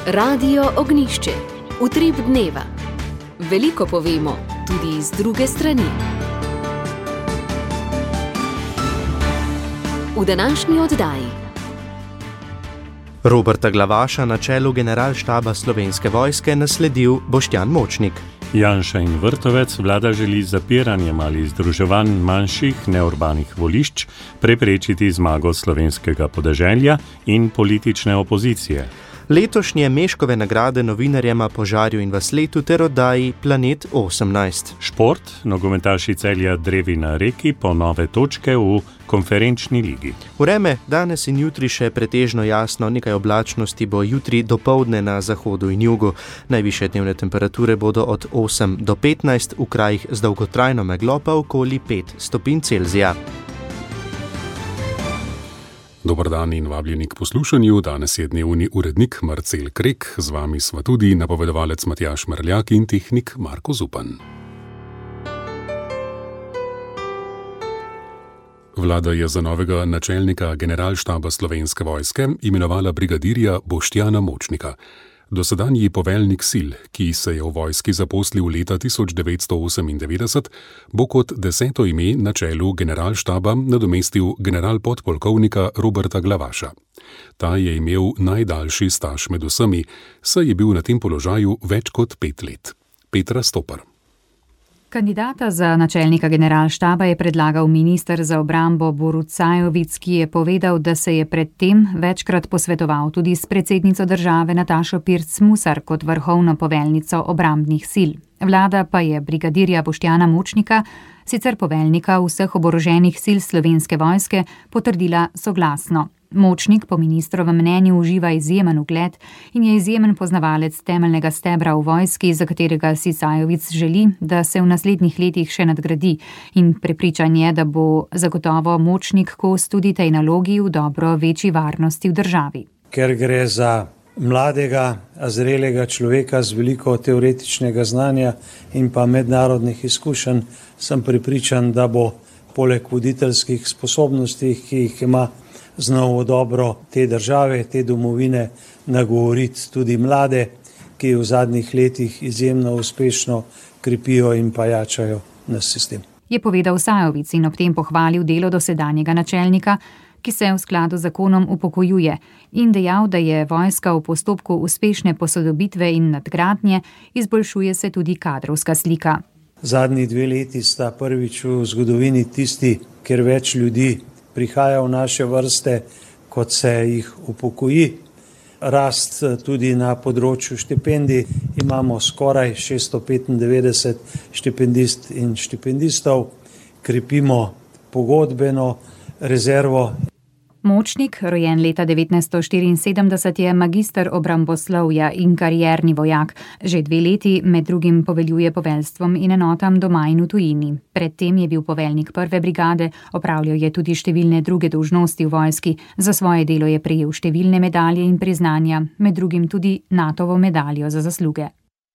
Radio Ognišče, utrip dneva. Veliko povemo, tudi z druge strani. V današnji oddaji Roberta Glavaša na čelu generalštaba Slovenske vojske nasledil Boštjan Močnik. Janša in Vrtovec, vlada želi z zapiranjem ali združevanj manjših neurbanih volišč preprečiti zmago slovenskega podeželja in politične opozicije. Letošnje Meškove nagrade novinarjema po Žarju in Vasletu ter oddaji Planet 18. Šport, nogometaši Celja drevi na Reki po nove točke v konferenčni ligi. Vreme, danes in jutri še pretežno jasno, nekaj oblačnosti bo jutri dopoldne na zahodu in jugu. Najvišje dnevne temperature bodo od 8 do 15, v krajih z dolgotrajno meglo pa okoli 5 stopinj Celzija. Dobar dan in vabljeni k poslušanju. Danes je dnevni urednik Marcel Krek, z vami sva tudi napovedovalec Matjaž Merljak in tehnik Marko Zupan. Vlada je za novega načelnika generalštaba Slovenske vojske imenovala brigadirja Boštjana Močnika. Dosedanji poveljnik sil, ki se je v vojski zaposlil leta 1998, bo kot 10. ime na čelu generalštaba nadomestil generalpodpolkovnika Roberta Glavaša. Ta je imel najdaljši staž med vsemi, saj je bil na tem položaju več kot 5 let. Petra Stopar. Kandidata za načelnika generalštaba je predlagal minister za obrambo Borut Sajovic, ki je povedal, da se je predtem večkrat posvetoval tudi s predsednico države Natašo Pirc Musar kot vrhovno poveljnico obrambnih sil. Vlada pa je brigadirja Boštjana Močnika, sicer poveljnika vseh oboroženih sil Slovenske vojske, potrdila soglasno. Močnik po ministrovem mnenju uživa izjemen ugled in je izjemen poznavalec temeljnega stebra v vojski, za katerega si Sajovic želi, da se v naslednjih letih še nadgradi, in prepričan je, da bo zagotovo Močnik kos tudi tej nalogi v dobro večji varnosti v državi. Ker gre za mladega, zrelega človeka z veliko teoretičnega znanja in pa mednarodnih izkušenj, sem prepričan, da bo poleg voditeljskih sposobnosti, ki jih ima, znal v dobro te države, te domovine nagovoriti tudi mlade, ki v zadnjih letih izjemno uspešno krepijo in pa jačajo naš sistem. Je povedal Sajovic in ob tem pohvalil delo dosedanjega načelnika, ki se v skladu z zakonom upokojuje, in dejal, da je vojska v postopku uspešne posodobitve in nadgradnje, izboljšuje se tudi kadrovska slika. Zadnji 2 leti sta prvič v zgodovini tisti, kjer več ljudi prihaja v naše vrste, kot se jih upokoji. Rast tudi na področju štipendij, imamo skoraj 695 štipendist in štipendistov, krepimo pogodbeno rezervo. Močnik, rojen leta 1974, je magister obramboslovja in karierni vojak. Že 2 leti med drugim poveljuje poveljstvom in enotam doma in v tujini. Predtem je bil poveljnik 1. brigade, opravljal je tudi številne druge dolžnosti v vojski. Za svoje delo je prejel številne medalje in priznanja, med drugim tudi NATO-vo medaljo za zasluge.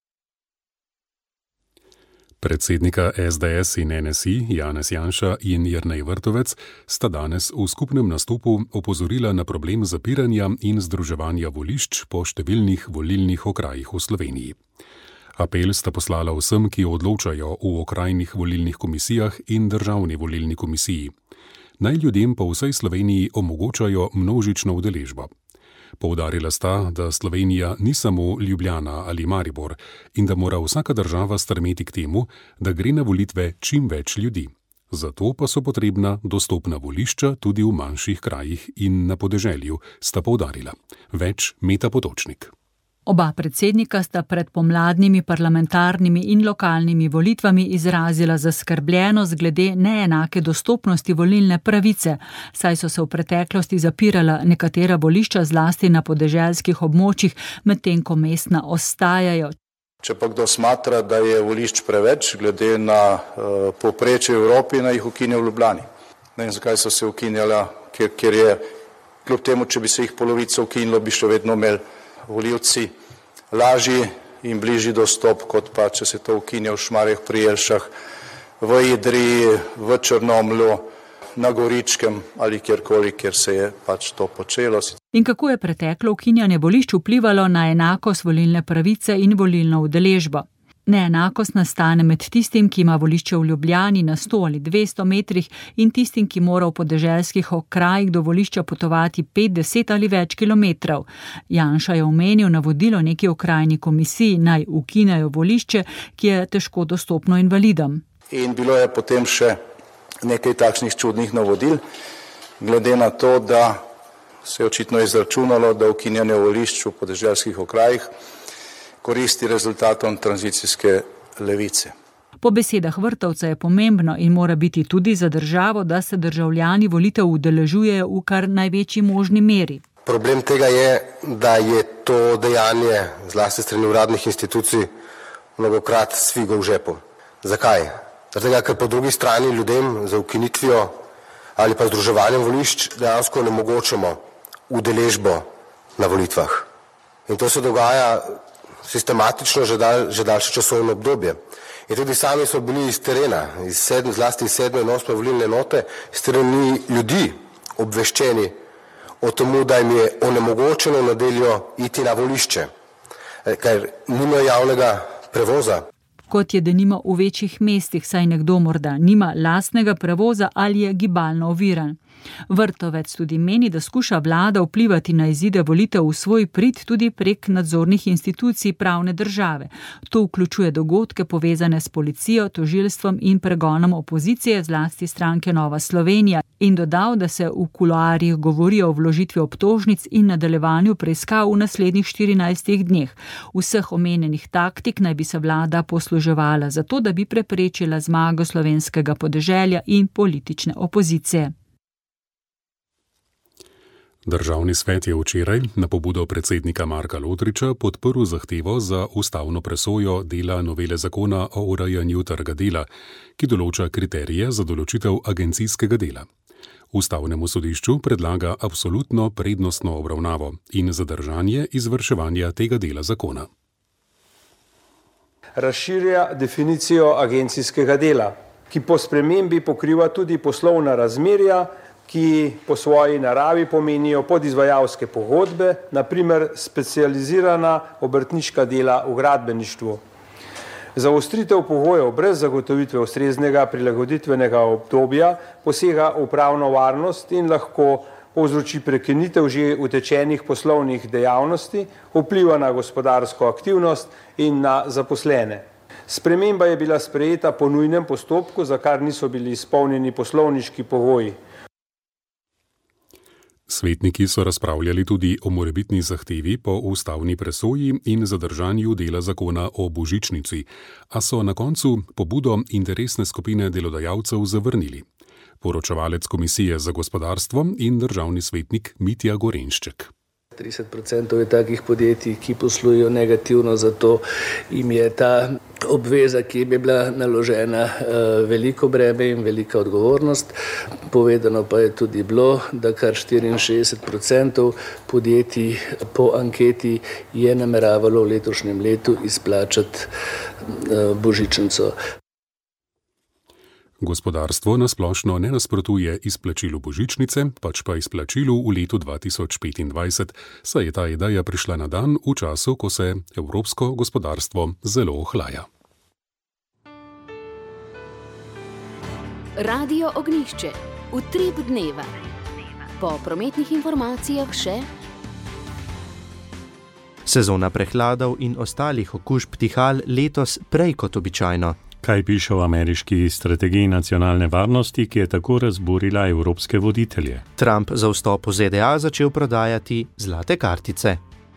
Predsednika SDS in NSI Janez Janša in Jernej Vrtovec sta danes v skupnem nastopu opozorila na problem zapiranja in združevanja volišč po številnih volilnih okrajih v Sloveniji. Apel sta poslala vsem, ki odločajo v okrajnih volilnih komisijah in državni volilni komisiji. Naj ljudem po vsej Sloveniji omogočajo množično udeležbo. Poudarila sta, da Slovenija ni samo Ljubljana ali Maribor in da mora vsaka država stremeti k temu, da gre na volitve čim več ljudi. Zato pa so potrebna dostopna volišča tudi v manjših krajih in na podeželju, sta poudarila. Več Meta Potočnik. Oba predsednika sta pred pomladnimi parlamentarnimi in lokalnimi volitvami izrazila zaskrbljenost glede neenake dostopnosti volilne pravice, saj so se v preteklosti zapirala nekatera volišča zlasti na podeželskih območjih, medtem ko mestna ostajajo. Če pa kdo smatra, da je volišč preveč, glede na povprečje v Evropi, naj jih ukine v Ljubljani. Ne vem, zakaj so se ukinjala, ker je, kljub temu, če bi se jih polovico ukinilo, bi še vedno imeli volivci lažji in bližji dostop, kot pa če se to ukinja v Šmarjah pri Jelšah, v Idriji, v Črnomlju, na Goričkem ali kjerkoli, kjer se je pač to počelo. In kako je preteklo ukinjanje volišč vplivalo na enakost volilne pravice in volilno udeležbo? Neenakost nastane med tistim, ki ima volišče v Ljubljani na 100 ali 200 metrih in tistim, ki mora v podeželskih okrajih do volišča potovati 50 ali več kilometrov. Janša je omenil navodilo neki okrajni komisiji, naj ukinejo volišče, ki je težko dostopno invalidom. In bilo je potem še nekaj takšnih čudnih navodil, glede na to, da se je očitno izračunalo, da ukinjanje volišč v podeželskih okrajih koristi rezultatom tranzicijske levice. Po besedah Vrtovca je pomembno in mora biti tudi za državo, da se državljani volitev udeležujejo v kar največji možni meri. Problem tega je, da je to dejanje, zlasti strani uradnih institucij, mnogokrat s figo v žepu. Zakaj? Zato, ker po drugi strani ljudem za ukinitvijo ali pa združevanjem volišč dejansko onemogočamo udeležbo na volitvah. In to se dogaja sistematično že daljše časovno obdobje. In tudi sami smo bili iz terena, zlasti iz 7. in 8. volilne enote, iz strani ljudi obveščeni o temu, da jim je onemogočeno v nedeljo iti na volišče, ker nimajo javnega prevoza. Kot je denimo v večjih mestih, saj nekdo morda nima lastnega prevoza ali je gibalno oviran. Vrtovec tudi meni, da skuša vlada vplivati na izide volitev v svoj prid tudi prek nadzornih institucij pravne države. To vključuje dogodke povezane s policijo, tožilstvom in pregonom opozicije, zlasti stranke Nova Slovenija, in dodal, da se v kuloarjih govori o vložitvi obtožnic in nadaljevanju preiskav v naslednjih 14 dneh. Vseh omenjenih taktik naj bi se vlada posluževala zato, da bi preprečila zmago slovenskega podeželja in politične opozicije. Državni svet je včeraj na pobudo predsednika Marka Lotriča podprl zahtevo za ustavno presojo dela novele zakona o urejanju trga dela, ki določa kriterije za določitev agencijskega dela. Ustavnemu sodišču predlaga absolutno prednostno obravnavo in zadržanje izvrševanja tega dela zakona. Razširja definicijo agencijskega dela, ki po spremembi pokriva tudi poslovna razmerja, ki po svoji naravi pomenijo podizvajalske pogodbe, na primer specializirana obrtniška dela v gradbeništvu. Zaostritev pogojev brez zagotovitve ustreznega prilagoditvenega obdobja posega v pravno varnost in lahko povzroči prekinitev že utečenih poslovnih dejavnosti, vpliva na gospodarsko aktivnost in na zaposlene. Sprememba je bila sprejeta po nujnem postopku, za kar niso bili izpolnjeni poslovniški pogoji. Svetniki so razpravljali tudi o morebitni zahtevi po ustavni presoji in zadržanju dela zakona o božičnici, a so na koncu pobudo interesne skupine delodajalcev zavrnili. Poročevalec Komisije za gospodarstvo in državni svetnik Mitja Gorenšček. 30% je takih podjetij, ki poslujejo negativno, zato jim je ta obveza, ki jim je bila naložena, veliko breme in velika odgovornost. Povedano pa je tudi bilo, da kar 64% podjetij po anketi je nameravalo v letošnjem letu izplačati božičnico. Gospodarstvo nasplošno ne nasprotuje izplačilu božičnice, pač pa izplačilu v letu 2025, saj je ta ideja prišla na dan v času, ko se evropsko gospodarstvo zelo ohlaja. Radio Ognjišče. Utrip dneva. Po prometnih informacijah še sezona prehladov in ostalih okužb dihal letos prej kot običajno. Kaj piše o ameriški strategiji nacionalne varnosti, ki je tako razburila evropske voditelje? Trump za vstop v ZDA začel prodajati zlate kartice.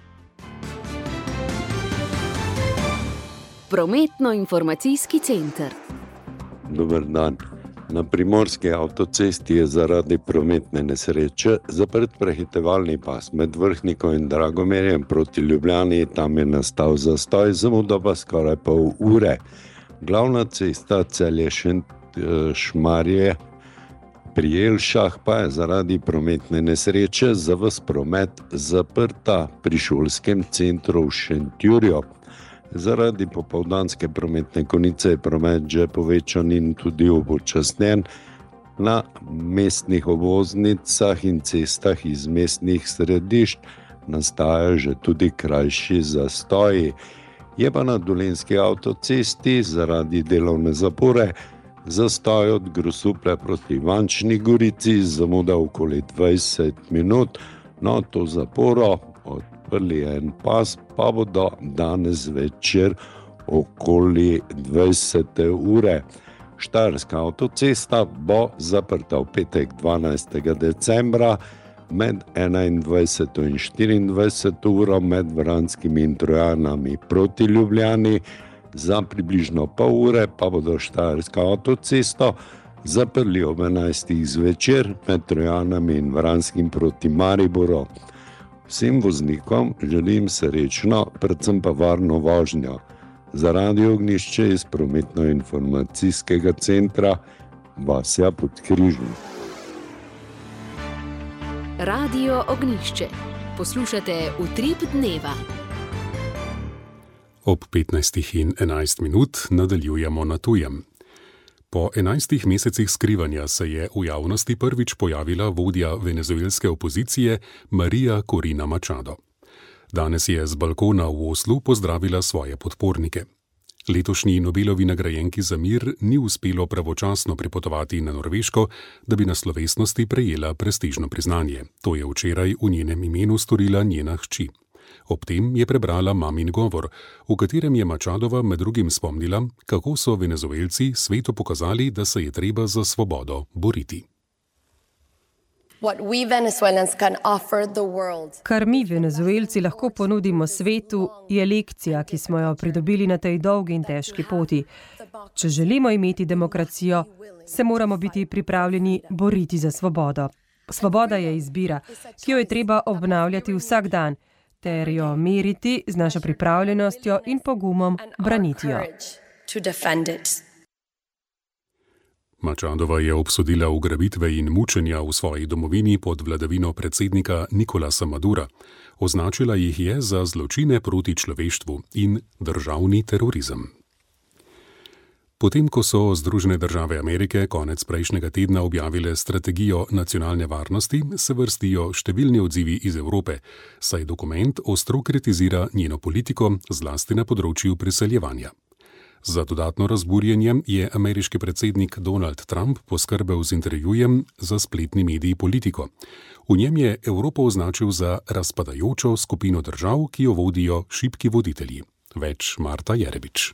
Prometno-informacijski center. Dober dan. Na primorski avtocesti je zaradi prometne nesreče zaprt prehitevalni pas med Vrhnikom in Dragomerjem proti Ljubljani. Tam je nastal zastoj, zamuda pa skoraj pol ure. Glavna cesta Celje-Šmarje pri Jelšah pa je zaradi prometne nesreče za ves promet zaprta pri šolskem centru v Šentjurju. Zaradi popoldanske prometne konice je promet že povečan in tudi upočasnjen. Na mestnih obvoznicah in cestah iz mestnih središč nastajajo že tudi krajši zastoji. Je pa na Dolenjski avtocesti zaradi delovne zapore zastoj od Grosuplja proti Ivančni Gorici, zamuda okoli 20 minut. No, to zaporo odprli en pas, pa bodo danes večer okoli 20. ure. Štajerska avtocesta bo zaprta v petek 12. decembra med 21. in 24. uro med Vranskimi in Trojanami proti Ljubljani. Za približno pol ure pa bodo Štajersko avtocesto zaprli ob 11. zvečer med Trojanami in Vranskim proti Mariboru. Vsem voznikom želim srečno, predvsem pa varno vožnjo. Za Radio Ognjišče iz prometno-informacijskega centra Vasja Podkrižnik. Radio Ognjišče. Poslušate Utrip dneva. Ob 15:11 nadaljujemo na tujem. Po 11 mesecih skrivanja se je v javnosti prvič pojavila vodja venezuelske opozicije Maria Corina Machado. Danes je z balkona v Oslu pozdravila svoje podpornike. Letošnji Nobelovi nagrajenki za mir ni uspelo pravočasno pripotovati na Norveško, da bi na slovesnosti prejela prestižno priznanje. To je včeraj v njenem imenu storila njena hči. Ob tem je prebrala mamin govor, v katerem je Machadova med drugim spomnila, kako so Venezuelci svetu pokazali, da se je treba za svobodo boriti. Kar mi Venezuelci lahko ponudimo svetu, je lekcija, ki smo jo pridobili na tej dolgi in težki poti. Če želimo imeti demokracijo, se moramo biti pripravljeni boriti za svobodo. Svoboda je izbira, ki jo je treba obnavljati vsak dan, ter jo meriti z našo pripravljenostjo in pogumom braniti jo. Machadova je obsodila ugrabitve in mučenja v svoji domovini pod vladavino predsednika Nicolasa Madura. Označila jih je za zločine proti človeštvu in državni terorizem. Potem, ko so Združene države Amerike konec prejšnjega tedna objavile strategijo nacionalne varnosti, se vrstijo številni odzivi iz Evrope, saj dokument ostro kritizira njeno politiko, zlasti na področju priseljevanja. Za dodatno razburjenje je ameriški predsednik Donald Trump poskrbel z intervjujem za spletni medij Politico. V njem je Evropo označil za razpadajočo skupino držav, ki jo vodijo šibki voditelji. Več Marta Jerebič.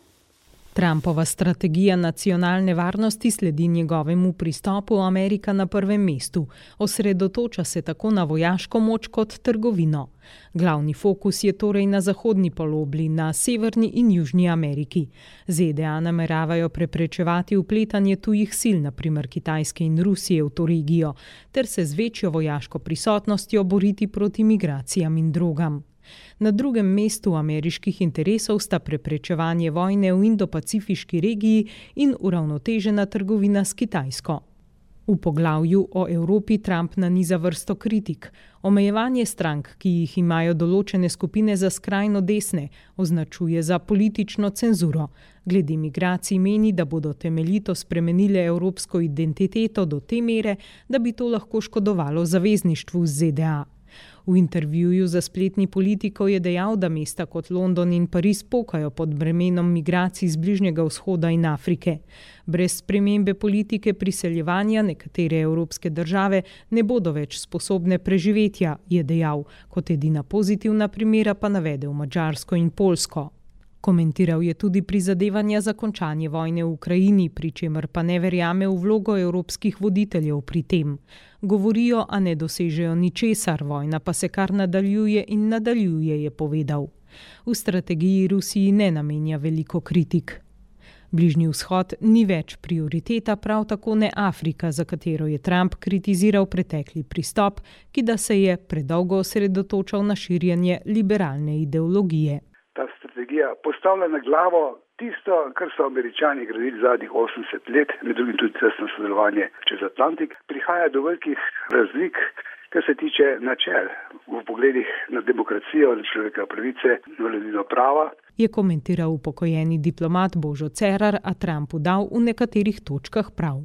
Trumpova strategija nacionalne varnosti sledi njegovemu pristopu Amerika na prvem mestu. Osredotoča se tako na vojaško moč kot trgovino. Glavni fokus je torej na zahodni polobli, na Severni in Južni Ameriki. ZDA nameravajo preprečevati vpletanje tujih sil, naprimer Kitajske in Rusije, v to regijo, ter se z večjo vojaško prisotnostjo boriti proti migracijam in drogam. Na drugem mestu ameriških interesov sta preprečevanje vojne v Indo-Pacifiški regiji in uravnotežena trgovina s Kitajsko. V poglavju o Evropi Trump naniza vrsto kritik. Omejevanje strank, ki jih imajo določene skupine za skrajno desne, označuje za politično cenzuro. Glede migracij meni, da bodo temeljito spremenile evropsko identiteto do te mere, da bi to lahko škodovalo zavezništvu z ZDA. V intervjuju za spletni Politico je dejal, da mesta kot London in Pariz pokajo pod bremenom migracij z Bližnjega vzhoda in Afrike. Brez spremembe politike priseljevanja nekatere evropske države ne bodo več sposobne preživetja, je dejal, kot edina pozitivna primera pa navedel Madžarsko in Poljsko. Komentiral je tudi prizadevanja za končanje vojne v Ukrajini, pri čemer pa ne verjame v vlogo evropskih voditeljev pri tem. Govorijo, a ne dosežejo ničesar, vojna pa se kar nadaljuje in nadaljuje, je povedal. V strategiji Rusiji ne namenja veliko kritik. Bližnji vzhod ni več prioriteta, prav tako ne Afrika, za katero je Trump kritiziral pretekli pristop, ki da se je predolgo osredotočal na širjenje liberalne ideologije. Ta strategija postavlja na glavo tisto, kar so Američani gradili zadnjih 80 let, med drugim tudi tesno sodelovanje čez Atlantik. Prihaja do velikih razlik, kar se tiče načel v pogledih na demokracijo, na človekove pravice, na vladavino prava. Je komentiral upokojeni diplomat Božo Cerar, a Trumpu dal v nekaterih točkah prav. Trdi,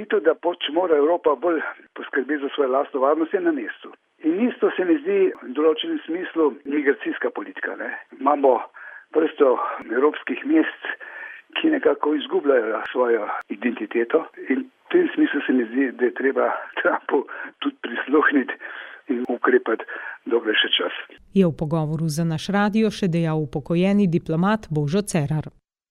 trditev, da mora Evropa bolj poskrbeti za svojo lastno varnost, je na mestu. In isto se mi zdi v določenem smislu migracijska politika. Imamo vrsto evropskih mest, ki nekako izgubljajo svojo identiteto in v tem smislu se mi zdi, da je treba Trumpu tudi prisluhniti in ukrepati dokler še čas. Je v pogovoru za naš radio še dejal upokojeni diplomat Božo Cerar.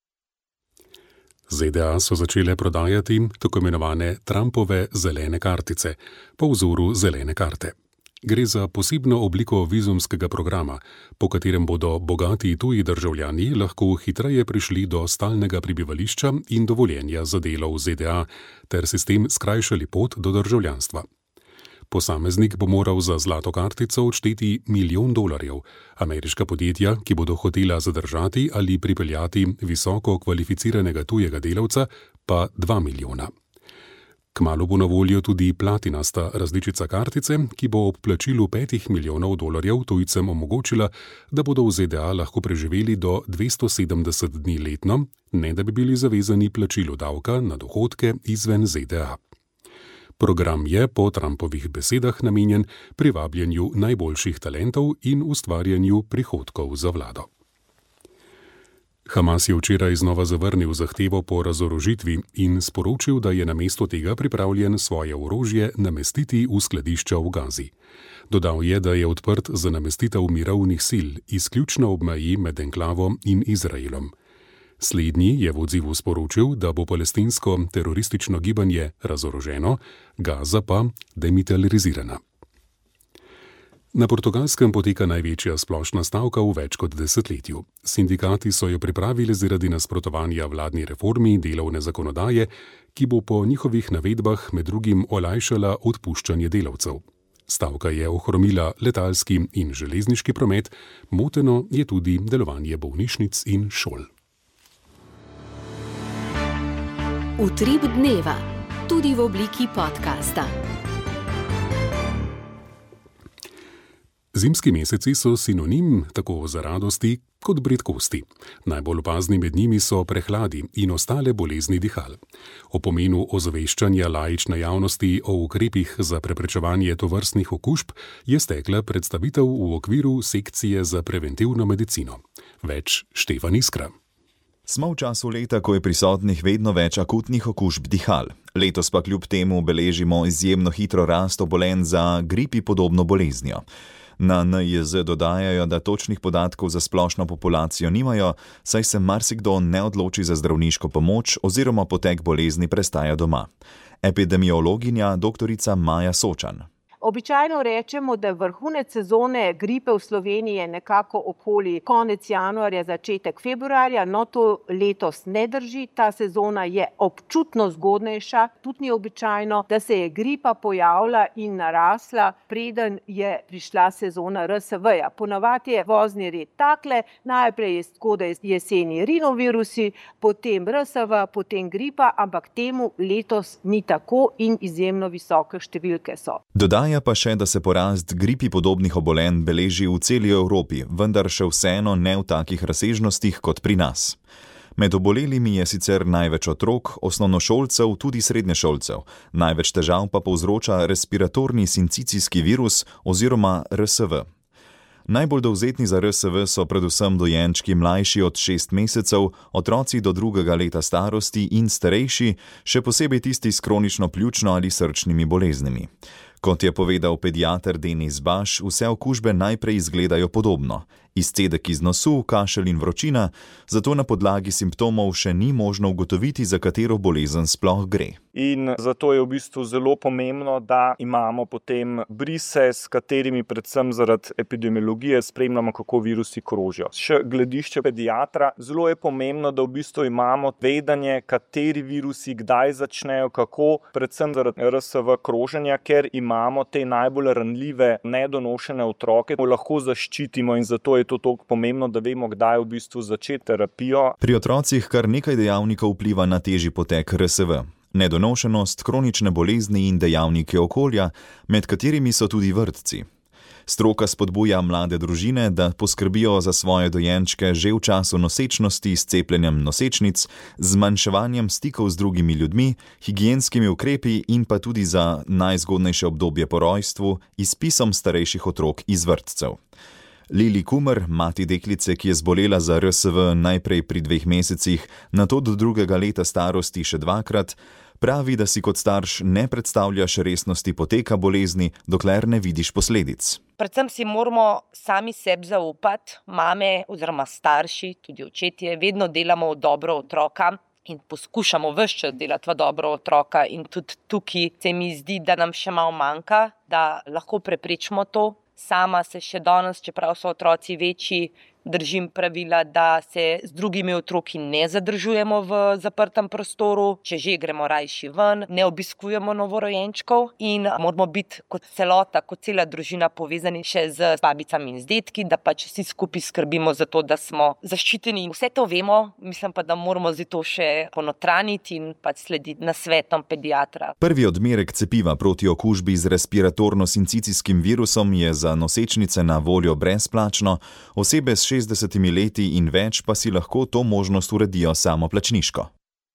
ZDA so začele prodajati tako imenovane Trumpove zelene kartice, po vzoru zelene karte. Gre za posebno obliko vizumskega programa, po katerem bodo bogati tuji državljani lahko hitreje prišli do stalnega prebivališča in dovoljenja za delo v ZDA, ter si s tem skrajšali pot do državljanstva. Posameznik bo moral za zlato kartico odšteti $1 milijon. Ameriška podjetja, ki bodo hotela zadržati ali pripeljati visoko kvalificiranega tujega delavca, pa $2 milijona. Kmalu bo na voljo tudi platinasta različica kartice, ki bo ob plačilu $5 milijonov tujcem omogočila, da bodo v ZDA lahko preživeli do 270 dni letno, ne da bi bili zavezani plačilu davka na dohodke izven ZDA. Program je po Trumpovih besedah namenjen privabljanju najboljših talentov in ustvarjanju prihodkov za vlado. Hamas je včeraj znova zavrnil zahtevo po razorožitvi in sporočil, da je namesto tega pripravljen svoje orožje namestiti v skladišča v Gazi. Dodal je, da je odprt za namestitev mirovnih sil, izključno ob meji med enklavo in Izraelom. Slednji je v odzivu sporočil, da bo palestinsko teroristično gibanje razoroženo, Gaza pa demilitarizirana. Na Portugalskem poteka največja splošna stavka v več kot desetletju. Sindikati so jo pripravili zaradi nasprotovanja vladni reformi delovne zakonodaje, ki bo po njihovih navedbah med drugim olajšala odpuščanje delavcev. Stavka je ohromila letalski in železniški promet, moteno je tudi delovanje bolnišnic in šol. Utrip dneva, tudi v obliki podcasta. Zimski meseci so sinonim tako za radosti kot bridkosti. Najbolj opazni med njimi so prehladi in ostale bolezni dihal. O pomenu ozaveščanja laične javnosti o ukrepih za preprečevanje tovrstnih okužb je stekla predstavitev v okviru sekcije za preventivno medicino. Več Štefan Iskra. Smo v času leta, ko je prisotnih vedno več akutnih okužb dihal. Letos pa kljub temu beležimo izjemno hitro rast obolenj za gripi podobno boleznijo. Na NIJZ dodajajo, da točnih podatkov za splošno populacijo nimajo, saj se marsikdo ne odloči za zdravniško pomoč oziroma potek bolezni prestaja doma. Epidemiologinja dr. Maja Sočan. Običajno rečemo, da vrhunec sezone gripe v Sloveniji je nekako okoli konec januarja, začetek februarja, no to letos ne drži, ta sezona je občutno zgodnejša, tudi ni običajno, da se je gripa pojavila in narasla, preden je prišla sezona RSV-ja. Ponavadi je vozni red takle, najprej je zgodaj jeseni rinovirusi, potem RSV, potem gripa, ampak temu letos ni tako in izjemno visoke številke so. Dodaja pa še, da se porast gripi podobnih obolenj beleži v celi Evropi, vendar še vseeno ne v takih razsežnostih kot pri nas. Med obolelimi je sicer največ otrok, osnovnošolcev, tudi srednješolcev. Največ težav pa povzroča respiratorni sincicijski virus oziroma RSV. Najbolj dovzetni za RSV so predvsem dojenčki mlajši od 6 mesecev, otroci do 2. leta starosti in starejši, še posebej tisti s kronično pljučno ali srčnimi boleznimi. Kot je povedal pediater Denis Baš, vse okužbe najprej izgledajo podobno. Izcedek iz nosu, kašelj in vročina, zato na podlagi simptomov še ni možno ugotoviti, za katero bolezen sploh gre. In zato je v bistvu zelo pomembno, da imamo potem brise, s katerimi predvsem zaradi epidemiologije spremljamo, kako virusi krožijo. Še gledišče pediatra, zelo je pomembno, da v bistvu imamo vedenje, kateri virusi kdaj začnejo, kako, predvsem zaradi RSV kroženja, ker imamo te najbolj ranljive nedonošene otroke, ko lahko zaščitimo in zato je to toliko pomembno, da vemo, kdaj v bistvu začeti terapijo. Pri otrocih kar nekaj dejavnikov vpliva na težji potek RSV. Nedonošenost, kronične bolezni in dejavniki okolja, med katerimi so tudi vrtci. Stroka spodbuja mlade družine, da poskrbijo za svoje dojenčke že v času nosečnosti s cepljenjem nosečnic, zmanjševanjem stikov z drugimi ljudmi, higienskimi ukrepi in pa tudi za najzgodnejše obdobje po rojstvu, izpisom starejših otrok iz vrtcev. Lili Kumer, mati deklice, ki je zbolela za RSV najprej pri 2 mesecih, nato do 2. leta starosti še 2-krat, pravi, da si kot starš ne predstavljaš resnosti poteka bolezni, dokler ne vidiš posledic. Predvsem si moramo sami sebi zaupati, mame oziroma starši, tudi očetje, vedno delamo v dobro otroka in poskušamo ves čas delati v dobro otroka in tudi tukaj se mi zdi, da nam še malo manjka, da lahko preprečimo to. Sama se še danes, čeprav so otroci večji, držim pravila, da se z drugimi otroki ne zadržujemo v zaprtem prostoru, če že gremo rajši ven, ne obiskujemo novorojenčkov in moramo biti kot celota, kot cela družina povezani še z babicami in z detki, da pač vsi skupaj skrbimo za to, da smo zaščiteni. Vse to vemo, mislim pa, da moramo zdaj to še ponotraniti in pač slediti nasvetom pediatra. Prvi odmerek cepiva proti okužbi z respiratorno-sincicijskim virusom je za nosečnice na voljo brezplačno, osebe s 60 leti in več pa si lahko to možnost uredijo samoplačniško.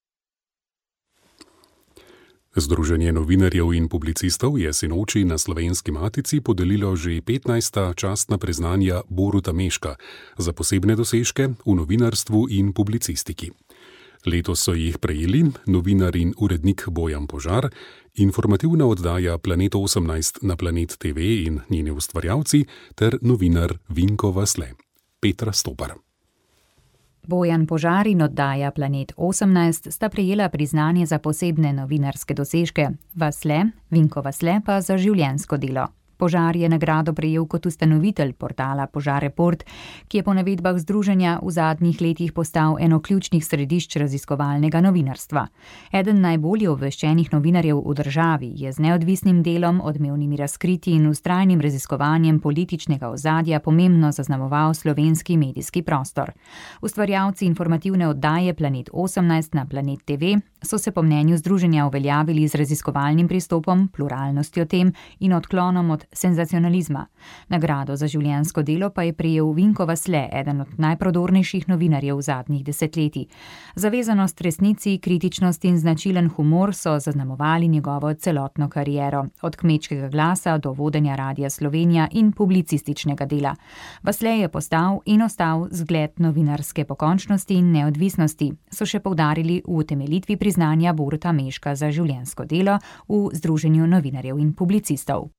Združenje novinarjev in publicistov je sinoči na Slovenski matici podelilo že 15. častna priznanja Boruta Meška za posebne dosežke v novinarstvu in publicistiki. Letos so jih prejeli novinar in urednik Bojan Požar, informativna oddaja Planet 18 na Planet TV in njeni ustvarjalci ter novinar Vinko Vasle. Petra Stopar. Bojan Požar in oddaja Planet 18 sta prejela priznanje za posebne novinarske dosežke, Vinko Vasle pa za življenjsko delo. Požar je nagrado prejel kot ustanovitelj portala Požar Report, ki je po navedbah združenja v zadnjih letih postal eno ključnih središč raziskovalnega novinarstva. Eden najbolje obveščenih novinarjev v državi je z neodvisnim delom, odmevnimi razkritji in vztrajnim raziskovanjem političnega ozadja pomembno zaznamoval slovenski medijski prostor. Ustvarjalci informativne oddaje Planet 18 na Planet TV so se po mnenju združenja uveljavili z raziskovalnim pristopom, pluralnostjo tem in odklonom od senzacionalizma. Nagrado za življenjsko delo pa je prejel Vinko Vasle, eden od najprodornejših novinarjev v zadnjih desetletij. Zavezanost resnici, kritičnost in značilen humor so zaznamovali njegovo celotno kariero, od kmečkega glasa do vodenja Radia Slovenija in publicističnega dela. Vasle je postal in ostal zgled novinarske pokončnosti in neodvisnosti, so še poudarili v utemeljitvi priznanja Boruta Meška za življenjsko delo v Združenju novinarjev in publicistov.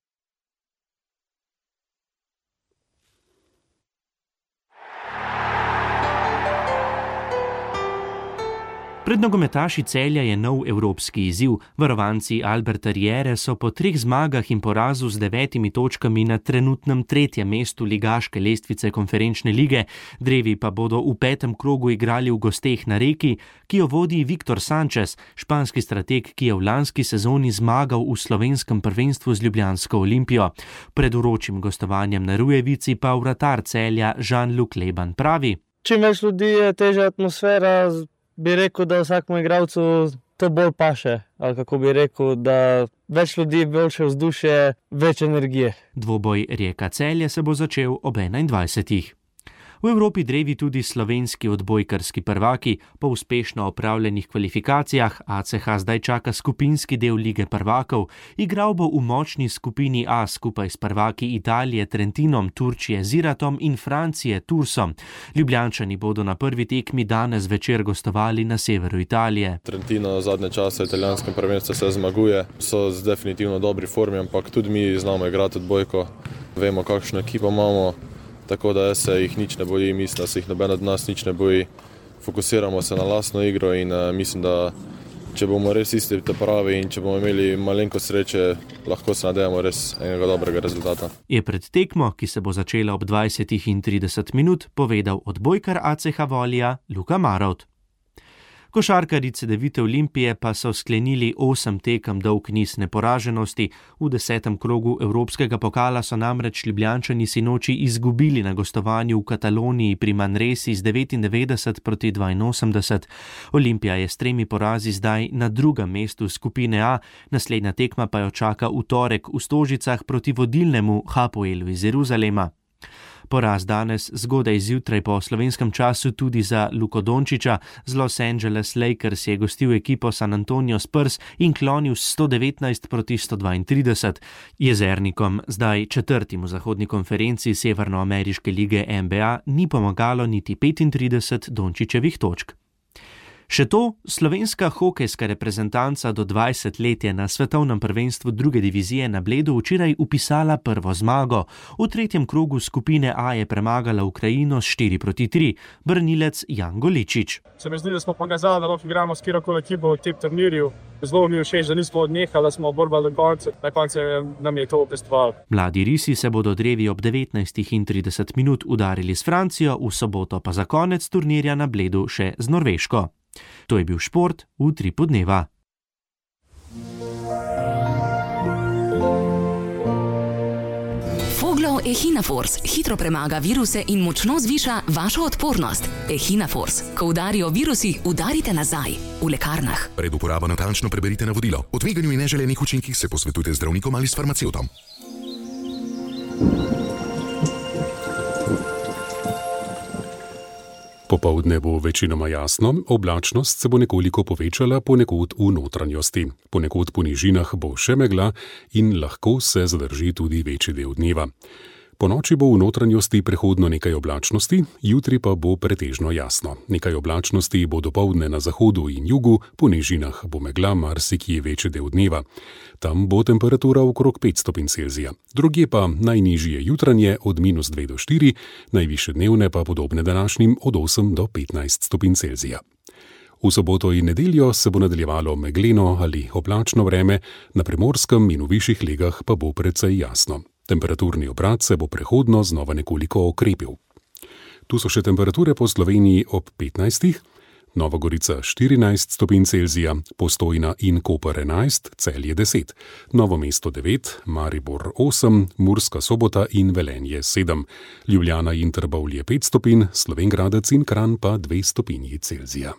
Pred nogometaši Celja je nov evropski izziv. Varovanci Alberta Riere so po 3 zmagah in porazu z 9 točkami na trenutnem 3. mestu ligaške lestvice konferenčne lige. Drevi pa bodo v 5. krogu igrali v gosteh na Reki, ki jo vodi Viktor Sanchez, španski strateg, ki je v lanski sezoni zmagal v slovenskem prvenstvu z ljubljansko Olimpijo. Pred vročim gostovanjem na Rujevici pa vratar Celja Jean-Luc Leban pravi: Čim več ljudi je, težja atmosfera. Bi rekel, da vsakmu igralcu to bolj paše, ali kako bi rekel, da več ljudi, boljše vzdušje, več energije. Dvoboj Rijeka Celje se bo začel ob 21. V Evropi drevi tudi slovenski odbojkarski prvaki. Po uspešno opravljenih kvalifikacijah ACH zdaj čaka skupinski del Lige prvakov. Igral bo v močni skupini A skupaj s prvaki Italije Trentinom, Turčije Ziratom in Francije Tursom. Ljubljančani bodo na prvi tekmi danes večer gostovali na severu Italije. Trentino zadnje čase v italijanskem prvenstvu se zmaguje, so z definitivno dobri formi, ampak tudi mi znamo igrati odbojko, vemo kakšno ekipo imamo. Tako da se jih nič ne boji, mislim, da se jih noben od nas nič ne boji. Fokusiramo se na lastno igro in mislim, da če bomo res isti pravi in če bomo imeli malenko sreče, lahko se nadejamo res enega dobrega rezultata. Je pred tekmo, ki se bo začela ob 20:30, povedal odbojkar ACH Volija Luka Marovt. Košarkarji Cedevite Olimpije pa so sklenili 8 tekem dolg niz neporaženosti. V 10. krogu Evropskega pokala so namreč Ljubljančani sinoči izgubili na gostovanju v Kataloniji pri Manresi z 99-82. Olimpija je s 3 porazi zdaj na 2. mestu skupine A, naslednja tekma pa jo čaka v torek v Stožicah proti vodilnemu Hapoelu iz Jeruzalema. Poraz danes zgodaj zjutraj po slovenskem času tudi za Luko Dončiča. Z Los Angeles Lakers je gostil ekipo San Antonio Spurs in klonil 119-132. Jezernikom, zdaj 4. v zahodni konferenci Severnoameriške lige NBA, ni pomagalo niti 35 Dončičevih točk. Še to, slovenska hokejska reprezentanca do 20 let je na svetovnem prvenstvu 2. divizije na Bledu včeraj upisala prvo zmago. V 3. krogu skupine A je premagala Ukrajino s 4-3, branilec Jan Goličič. Se mi zdi, da smo pokazali, da lahko igramo s kjerkoli ekipo v tem turnirju. Zelo mi je všeč, da nismo odnehali, da smo borbali do konca. Na koncu nam je to obestvalo. Mladi risi se bodo drevi ob 19:30 udarili s Francijo, v soboto pa za konec turnirja na Bledu še z Norveško. To je bil šport v Utripu dneva. Foglov Echinafors hitro premaga viruse in močno zviša vašo odpornost. Echinafors. Ko udarijo virusi, udarite nazaj. V lekarnah. Pred uporabo natančno preberite navodilo. O tveganju in neželenih učinkih se posvetujte z zdravnikom ali s farmacevtom. Popoldne bo večinoma jasno, oblačnost se bo nekoliko povečala, ponekod v notranjosti. Ponekod po nižinah bo še megla in lahko se zadrži tudi večji del dneva. Ponoči bo v notranjosti prehodno nekaj oblačnosti, jutri pa bo pretežno jasno. Nekaj oblačnosti bo dopoldne na zahodu in jugu, po nižinah bo megla marsikje večji del dneva. Tam bo temperatura okrog 5 stopinj Celzija. Drugje pa najnižje jutranje od -2 do 4, najvišje dnevne pa podobne današnjim od 8 do 15 stopinj Celzija. V soboto in nedeljo se bo nadaljevalo megleno ali oblačno vreme, na Primorskem in v višjih legah pa bo precej jasno. Temperaturni obrat se bo prehodno znova nekoliko okrepil. Tu so še temperature po Sloveniji ob 15, Nova Gorica 14 stopinj Celzija, Postojna in Koper 11, Celje 10, Novo mesto 9, Maribor 8, Murska Sobota in Velenje 7, Ljubljana in Trbovlje 5 stopinj, Slovenj Gradec in Kranj pa 2 stopinji Celzija.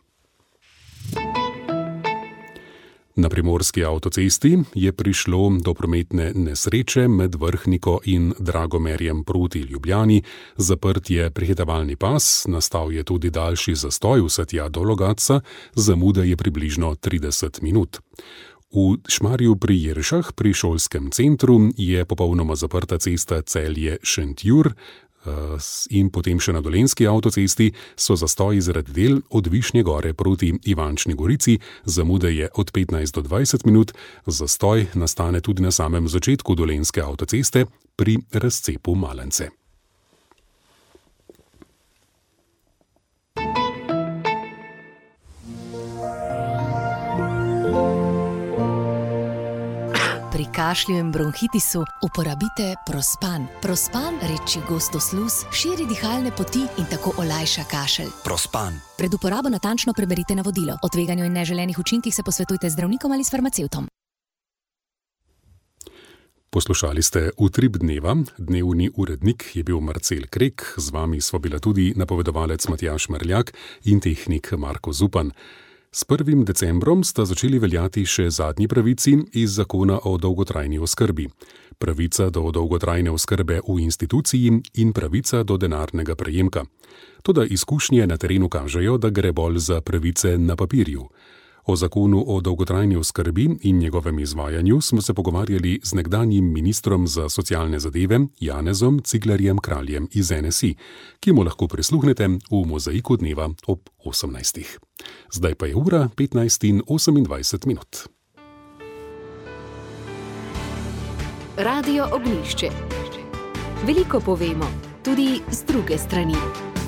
Na Primorski avtocesti je prišlo do prometne nesreče med Vrhniko in Dragomerjem proti Ljubljani. Zaprt je prehitevalni pas, nastal je tudi daljši zastoj vse tja do Logatca, zamuda je približno 30 minut. V Šmarju pri Jeršah pri šolskem centru je popolnoma zaprta cesta Celje-Šentjur, in potem še na Dolenjski avtocesti so zastoji zaradi del od Višnje gore proti Ivančni Gorici, zamude je od 15 do 20 minut, zastoj nastane tudi na samem začetku Dolenjske avtoceste pri razcepu Malence. Pri kašlju in bronhitisu uporabite Prospan. Prospan reči gosto sluz, širi dihalne poti in tako olajša kašelj. Prospan. Pred uporabo natančno preberite navodilo. O tveganju in neželenih učinkih se posvetujte z zdravnikom ali s farmacevtom. Poslušali ste Utrip dneva, dnevni urednik je bil Marcel Krek, z vami sva bila tudi napovedovalec Matjaž Merljak in tehnik Marko Zupan. S 1. decembrom sta začeli veljati še zadnji pravici iz zakona o dolgotrajni oskrbi. Pravica do dolgotrajne oskrbe v instituciji in pravica do denarnega prejemka. Toda izkušnje na terenu kažejo, da gre bolj za pravice na papirju. O zakonu o dolgotrajni oskrbi in njegovem izvajanju smo se pogovarjali z nekdanjim ministrom za socialne zadeve Janezom Ciglerjem Kraljem iz NSI, ki mu lahko prisluhnete v Mozaiku dneva ob 18. Zdaj pa je ura 15:28. Radio Ognjišče. Veliko povemo, tudi z druge strani.